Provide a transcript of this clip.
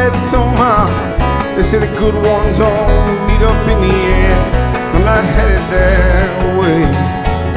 said so, Ma. They say the good ones all meet up in the end. I'm not headed that way.